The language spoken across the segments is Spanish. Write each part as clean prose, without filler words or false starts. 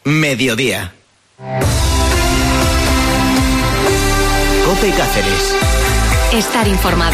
Mediodía. COPE Cáceres. Estar informado.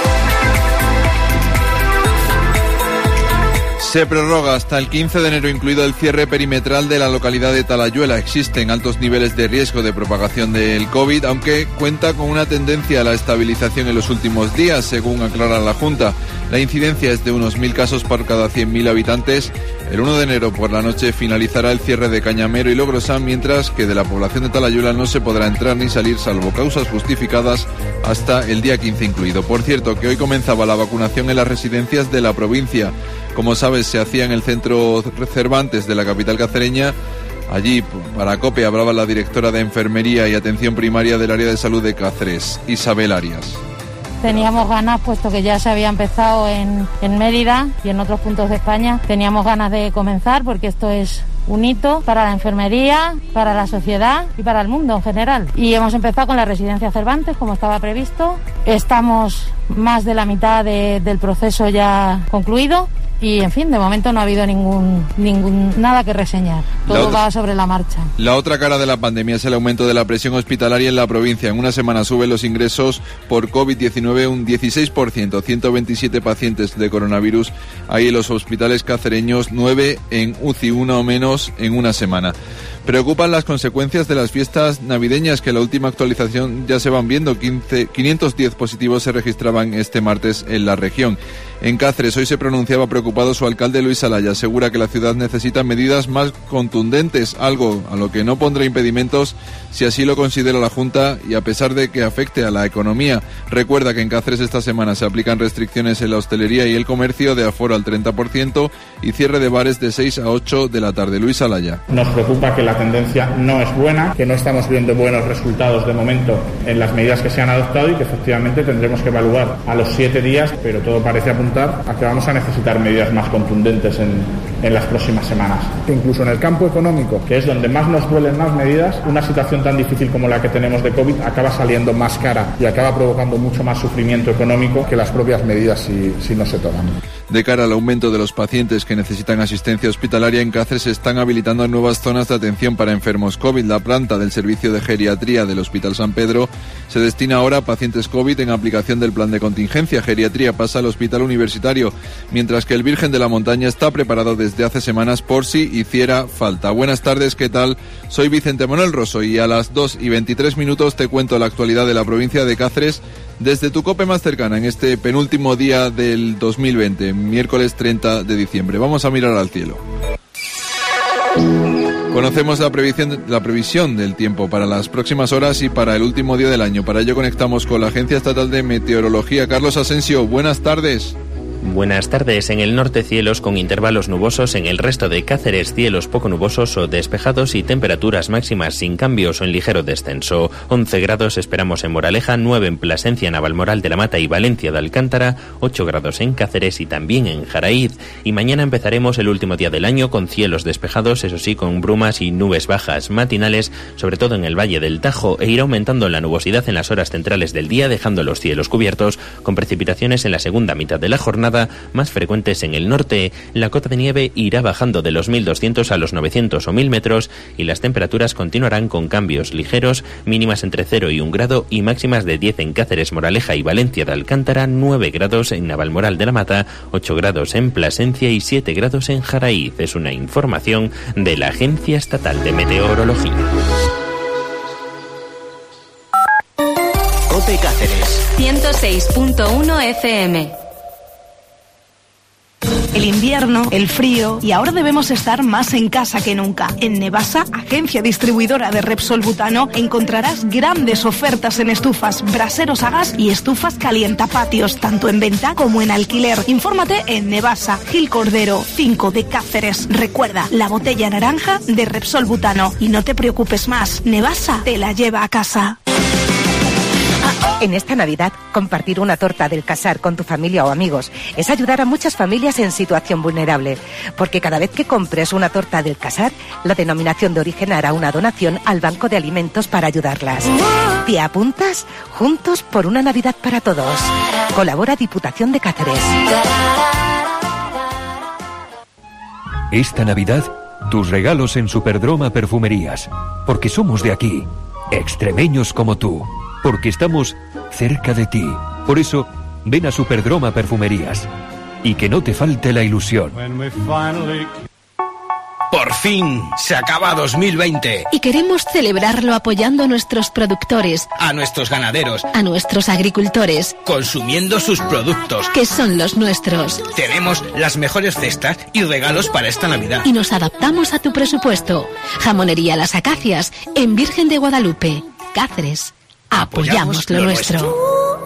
Se prorroga hasta el 15 de enero incluido el cierre perimetral de la localidad de Talayuela. Existen altos niveles de riesgo de propagación del COVID, aunque cuenta con una tendencia a la estabilización en los últimos días, según aclara la Junta. La incidencia es de unos 1.000 casos por cada 100.000 habitantes. El 1 de enero por la noche finalizará el cierre de Cañamero y Logrosán, mientras que de la población de Talayuela no se podrá entrar ni salir, salvo causas justificadas, hasta el día 15 incluido. Por cierto, que hoy comenzaba la vacunación en las residencias de la provincia. Como sabes, se hacía en el centro Cervantes de la capital cacereña. Allí, para COPE, hablaba la directora de Enfermería y Atención Primaria del Área de Salud de Cáceres, Isabel Arias. Teníamos ganas, puesto que ya se había empezado en Mérida y en otros puntos de España, teníamos ganas de comenzar porque esto es un hito para la enfermería, para la sociedad y para el mundo en general. Y hemos empezado con la residencia Cervantes, como estaba previsto. Estamos más de la mitad del proceso ya concluido. Y, en fin, de momento no ha habido nada que reseñar. Todo va sobre la marcha. La otra cara de la pandemia es el aumento de la presión hospitalaria en la provincia. En una semana suben los ingresos por COVID-19 un 16%, 127 pacientes de coronavirus hay en los hospitales cacereños, 9 en UCI, uno menos en una semana. Preocupan las consecuencias de las fiestas navideñas, que en la última actualización ya se van viendo. 510 positivos se registraban este martes en la región. En Cáceres hoy se pronunciaba preocupado su alcalde Luis Alaya. Asegura que la ciudad necesita medidas más contundentes, algo a lo que no pondrá impedimentos si así lo considera la Junta y a pesar de que afecte a la economía. Recuerda que en Cáceres esta semana se aplican restricciones en la hostelería y el comercio de aforo al 30% y cierre de bares de 6 a 8 de la tarde. Luis Alaya. Nos preocupa que la tendencia no es buena, que no estamos viendo buenos resultados de momento en las medidas que se han adoptado y que efectivamente tendremos que evaluar a los 7 días, pero todo parece apuntar a que vamos a necesitar medidas más contundentes en las próximas semanas. Incluso en el campo económico, que es donde más nos duelen las medidas, una situación tan difícil como la que tenemos de COVID acaba saliendo más cara y acaba provocando mucho más sufrimiento económico que las propias medidas si no se toman. De cara al aumento de los pacientes que necesitan asistencia hospitalaria, en Cáceres se están habilitando nuevas zonas de atención para enfermos COVID. La planta del servicio de geriatría del Hospital San Pedro se destina ahora a pacientes COVID en aplicación del plan de contingencia. Geriatría pasa al Hospital Universitario, mientras que el Virgen de la Montaña está preparado desde hace semanas por si hiciera falta. Buenas tardes, ¿qué tal? Soy Vicente Manuel Rosso y a las 2:23 te cuento la actualidad de la provincia de Cáceres desde tu COPE más cercana en este penúltimo día del 2020, miércoles 30 de diciembre. Vamos a mirar al cielo. Conocemos la previsión del tiempo para las próximas horas y para el último día del año. Para ello conectamos con la Agencia Estatal de Meteorología. Carlos Asensio, buenas tardes. Buenas tardes. En el norte cielos con intervalos nubosos, en el resto de Cáceres cielos poco nubosos o despejados y temperaturas máximas sin cambios o en ligero descenso. 11 grados esperamos en Moraleja, 9 en Plasencia, Navalmoral de la Mata y Valencia de Alcántara, 8 grados en Cáceres y también en Jaraíz. Y mañana empezaremos el último día del año con cielos despejados, eso sí, con brumas y nubes bajas matinales, sobre todo en el Valle del Tajo, e irá aumentando la nubosidad en las horas centrales del día, dejando los cielos cubiertos, con precipitaciones en la segunda mitad de la jornada, más frecuentes en el norte. La cota de nieve irá bajando de los 1.200 a los 900 o 1.000 metros y las temperaturas continuarán con cambios ligeros, mínimas entre 0 y 1 grado y máximas de 10 en Cáceres, Moraleja y Valencia de Alcántara, 9 grados en Navalmoral de la Mata, 8 grados en Plasencia y 7 grados en Jaraíz. Es una información de la Agencia Estatal de Meteorología. COPE Cáceres 106.1 FM. El invierno, el frío y ahora debemos estar más en casa que nunca. En Nevasa, agencia distribuidora de Repsol Butano, encontrarás grandes ofertas en estufas, braseros a gas y estufas calientapatios, tanto en venta como en alquiler. Infórmate en Nevasa, Gil Cordero, 5 de Cáceres. Recuerda, la botella naranja de Repsol Butano. Y no te preocupes más, Nevasa te la lleva a casa. En esta Navidad, compartir una torta del casar con tu familia o amigos es ayudar a muchas familias en situación vulnerable, porque cada vez que compres una torta del casar, la denominación de origen hará una donación al Banco de Alimentos para ayudarlas. ¿Te apuntas? Juntos por una Navidad para todos. Colabora Diputación de Cáceres. Esta Navidad, Tus regalos en Superdroma Perfumerías. Porque somos de aquí. Extremeños como tú. Porque estamos cerca de ti. Por eso, ven a Superdroma Perfumerías. Y que no te falte la ilusión. Por fin, se acaba 2020. Y queremos celebrarlo apoyando a nuestros productores, A nuestros ganaderos, a nuestros agricultores, consumiendo sus productos. que son los nuestros. Tenemos las mejores cestas y regalos para esta Navidad. Y nos adaptamos a tu presupuesto. Jamonería Las Acacias, en Virgen de Guadalupe, Cáceres. Apoyamos lo nuestro.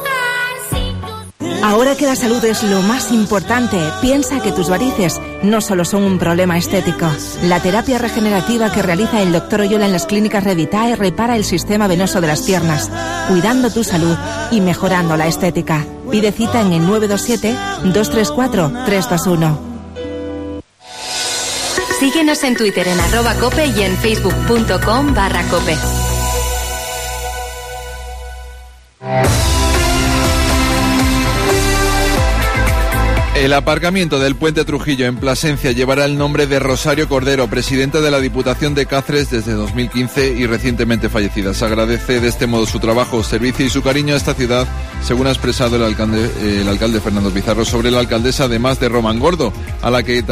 Ahora que la salud es lo más importante, piensa que tus varices no solo son un problema estético. La terapia regenerativa que realiza el Dr. Oyola en las clínicas Revitae repara el sistema venoso de las piernas, cuidando tu salud y mejorando la estética. Pide cita en el 927-234-321. Síguenos en Twitter en @cope y en facebook.com/cope. El aparcamiento del Puente Trujillo en Plasencia llevará el nombre de Rosario Cordero, presidenta de la Diputación de Cáceres desde 2015 y recientemente fallecida. Se agradece de este modo su trabajo, servicio y su cariño a esta ciudad, según ha expresado el alcalde Fernando Pizarro sobre la alcaldesa, además de Román Gordo, a la que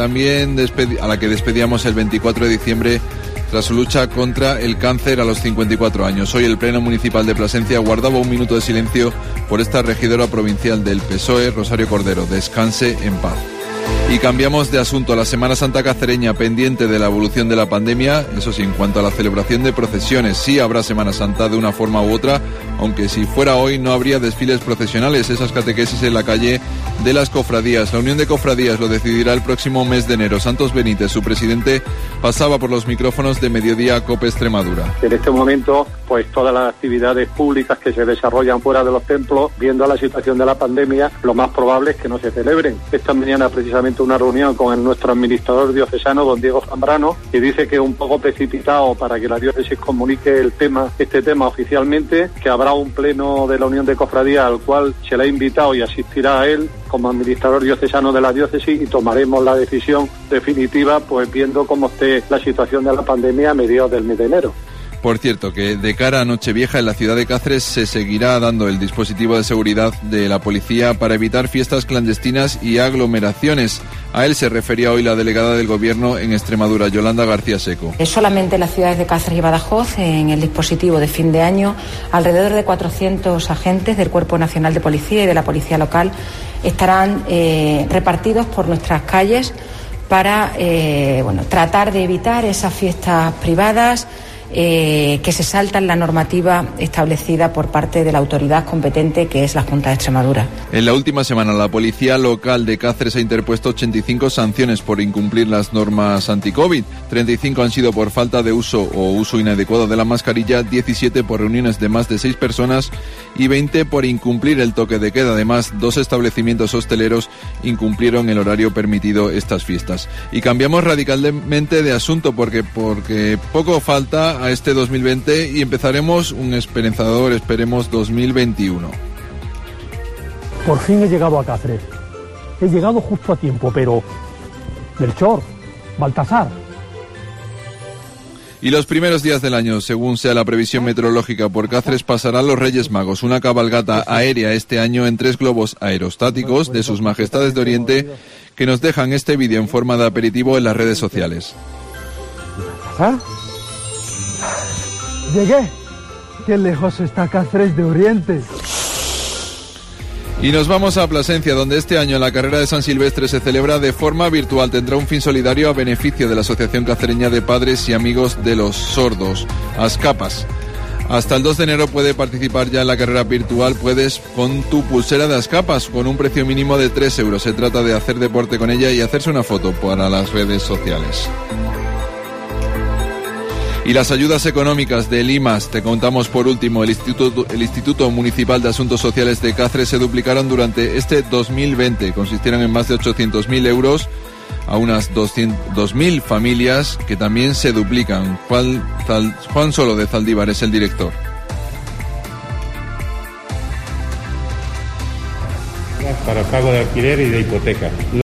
despedíamos el 24 de diciembre tras su lucha contra el cáncer a los 54 años. Hoy el Pleno Municipal de Plasencia guardaba un minuto de silencio por esta regidora provincial del PSOE, Rosario Cordero. Descanse en paz. Y cambiamos de asunto. La Semana Santa cacereña pendiente de la evolución de la pandemia. Eso sí, en cuanto a la celebración de procesiones, sí habrá Semana Santa de una forma u otra, aunque si fuera hoy no habría desfiles procesionales, esas catequesis en la calle de las cofradías. La Unión de Cofradías lo decidirá el próximo mes de enero. Santos Benítez, su presidente, pasaba por los micrófonos de Mediodía Cope Extremadura. En este momento, pues todas las actividades públicas que se desarrollan fuera de los templos, viendo la situación de la pandemia, lo más probable es que no se celebren. Esta mañana precisamente una reunión con nuestro administrador diocesano, don Diego Zambrano, que dice que es un poco precipitado para que la diócesis comunique este tema oficialmente, que habrá un pleno de la Unión de Cofradías al cual se le ha invitado y asistirá a él como administrador diocesano de la diócesis, y tomaremos la decisión definitiva pues viendo cómo esté la situación de la pandemia a mediados del mes de enero. Por cierto, que de cara a Nochevieja en la ciudad de Cáceres se seguirá dando el dispositivo de seguridad de la policía para evitar fiestas clandestinas y aglomeraciones. A él se refería hoy la delegada del Gobierno en Extremadura, Yolanda García Seco. Solamente en las ciudades de Cáceres y Badajoz, en el dispositivo de fin de año, alrededor de 400 agentes del Cuerpo Nacional de Policía y de la Policía Local estarán repartidos por nuestras calles para tratar de evitar esas fiestas privadas que se saltan la normativa establecida por parte de la autoridad competente, que es la Junta de Extremadura. En la última semana, la Policía Local de Cáceres ha interpuesto 85 sanciones por incumplir las normas anti-COVID. 35 han sido por falta de uso o uso inadecuado de la mascarilla, 17 por reuniones de más de 6 personas y 20 por incumplir el toque de queda. Además, 2 establecimientos hosteleros incumplieron el horario permitido estas fiestas. Y cambiamos radicalmente de asunto porque poco falta a este 2020 y empezaremos un esperanzador, esperemos, 2021. Por fin he llegado a Cáceres. He llegado justo a tiempo, pero... Melchor, Baltasar... Y los primeros días del año, según sea la previsión meteorológica, por Cáceres pasarán los Reyes Magos, una cabalgata aérea este año en 3 globos aerostáticos de sus majestades de Oriente, que nos dejan este vídeo en forma de aperitivo en las redes sociales. ¿Ah? Llegué. Qué lejos está Cáceres de Oriente. Y nos vamos a Plasencia, donde este año la carrera de San Silvestre se celebra de forma virtual. Tendrá un fin solidario a beneficio de la Asociación Cacereña de Padres y Amigos de los Sordos, ASCAPAS. Hasta el 2 de enero puede participar ya en la carrera virtual. Puedes con tu pulsera de ASCAPAS con un precio mínimo de 3 euros. Se trata de hacer deporte con ella y hacerse una foto para las redes sociales. Y las ayudas económicas del IMAS, te contamos por último, el Instituto Municipal de Asuntos Sociales de Cáceres se duplicaron durante este 2020. Consistieron en más de 800.000 euros a unas 200.000 familias que también se duplican. Juan Solo de Zaldívar es el director. Para pago de alquiler y de hipoteca.